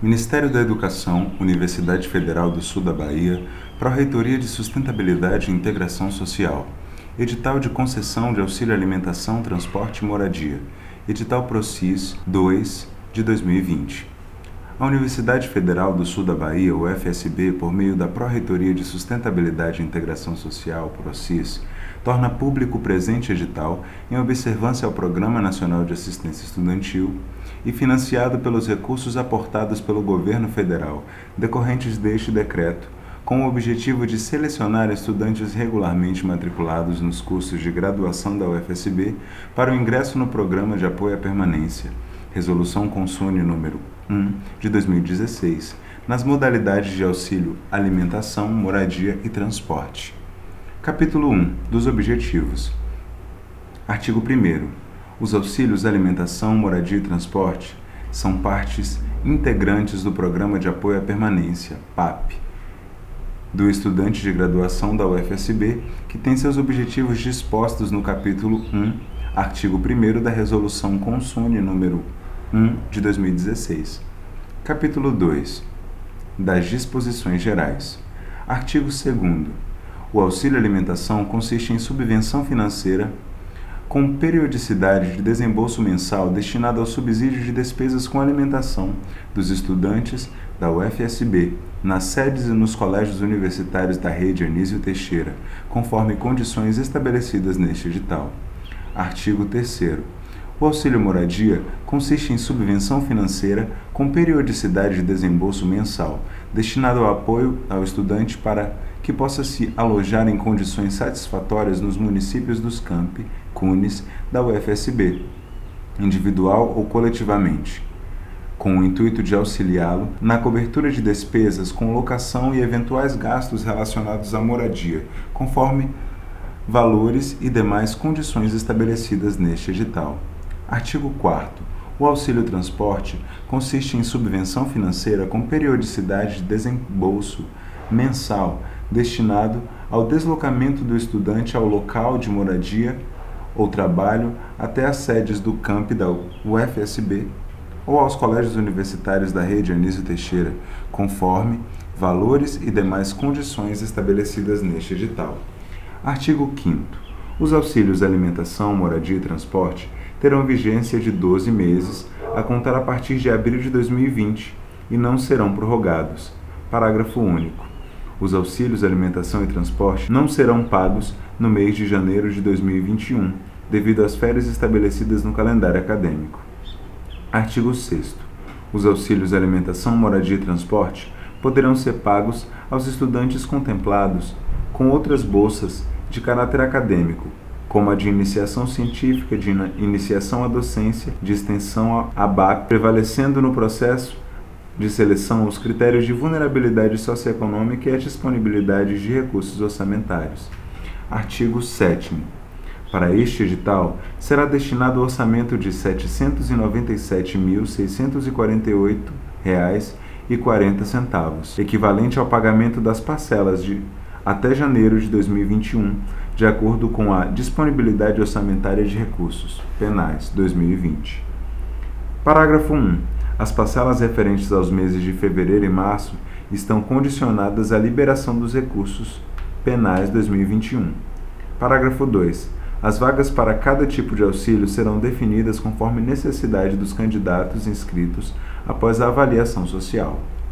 Ministério da Educação, Universidade Federal do Sul da Bahia, Pró-Reitoria de Sustentabilidade e Integração Social. Edital de concessão de auxílio alimentação, transporte e moradia. Edital PROCIS 2 de 2020. A Universidade Federal do Sul da Bahia, UFSB, por meio da Pró-Reitoria de Sustentabilidade e Integração Social, PROCIS, torna público o presente edital em observância ao Programa Nacional de Assistência Estudantil e financiado pelos recursos aportados pelo Governo Federal, decorrentes deste decreto, com o objetivo de selecionar estudantes regularmente matriculados nos cursos de graduação da UFSB para o ingresso no Programa de Apoio à Permanência, Resolução Consune número 1 de 2016, nas modalidades de auxílio alimentação, moradia e transporte. Capítulo 1. Dos objetivos. Artigo 1º. Os auxílios alimentação, moradia e transporte são partes integrantes do Programa de Apoio à Permanência, PAP, do estudante de graduação da UFSB, que tem seus objetivos dispostos no capítulo 1, artigo 1º da Resolução Consune número 1 de 2016. Capítulo 2. Das disposições gerais. Artigo 2º. O auxílio alimentação consiste em subvenção financeira com periodicidade de desembolso mensal destinado ao subsídio de despesas com alimentação dos estudantes da UFSB, nas sedes e nos colégios universitários da rede Anísio Teixeira, conforme condições estabelecidas neste edital. Artigo 3º. O auxílio moradia consiste em subvenção financeira com periodicidade de desembolso mensal, destinado ao apoio ao estudante para que possa se alojar em condições satisfatórias nos municípios dos campi, CUNES, da UFSB, individual ou coletivamente, com o intuito de auxiliá-lo na cobertura de despesas com locação e eventuais gastos relacionados à moradia, conforme valores e demais condições estabelecidas neste edital. Artigo 4º. O auxílio transporte consiste em subvenção financeira com periodicidade de desembolso mensal destinado ao deslocamento do estudante ao local de moradia ou trabalho até as sedes do campi da UFSB ou aos colégios universitários da rede Anísio Teixeira, conforme valores e demais condições estabelecidas neste edital. Artigo 5º. Os auxílios alimentação, moradia e transporte terão vigência de 12 meses, a contar a partir de abril de 2020, e não serão prorrogados. Parágrafo único. Os auxílios alimentação e transporte não serão pagos no mês de janeiro de 2021, devido às férias estabelecidas no calendário acadêmico. Artigo 6º. Os auxílios alimentação, moradia e transporte poderão ser pagos aos estudantes contemplados com outras bolsas de caráter acadêmico, como a de iniciação científica, de iniciação à docência, de extensão à BAC, prevalecendo no processo de seleção os critérios de vulnerabilidade socioeconômica e a disponibilidade de recursos orçamentários. Artigo 7º. Para este edital, será destinado o orçamento de R$ 797.648,40, equivalente ao pagamento das parcelas de até janeiro de 2021, de acordo com a Disponibilidade Orçamentária de Recursos, PENAS 2020. Parágrafo 1. As parcelas referentes aos meses de fevereiro e março estão condicionadas à liberação dos recursos, PENAS 2021. Parágrafo 2. As vagas para cada tipo de auxílio serão definidas conforme necessidade dos candidatos inscritos após a avaliação social.